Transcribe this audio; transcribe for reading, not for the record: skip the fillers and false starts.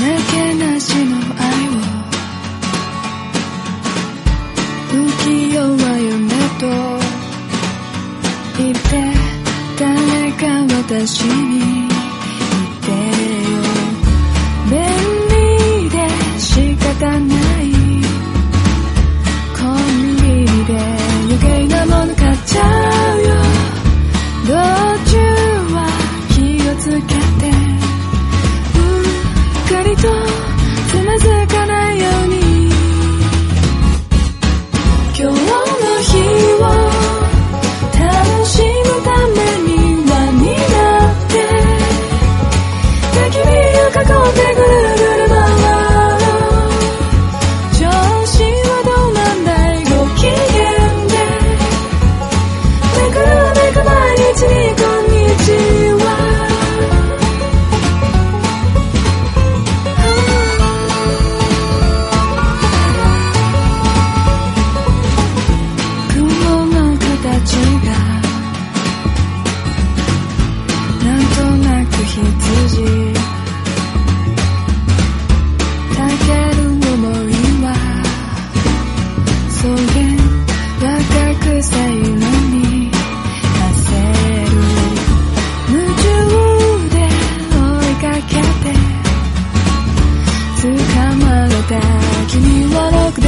けなしの愛を浮世は夢と言って誰か私に言ってよ。便利で仕方ないコンビニで余計なもの買っちゃうよ。道中は気をつけてうっかりとつまずかないように。今日の日を楽しむために輪になって焚き火を囲ってぐるぐる回ろう。調子はどうなんだいご機嫌でめくるめく毎日にこんにちは。雲の形がなんとなく羊たける思いは草原若くさいのに焦る夢中で追いかけて捕まれた君はロック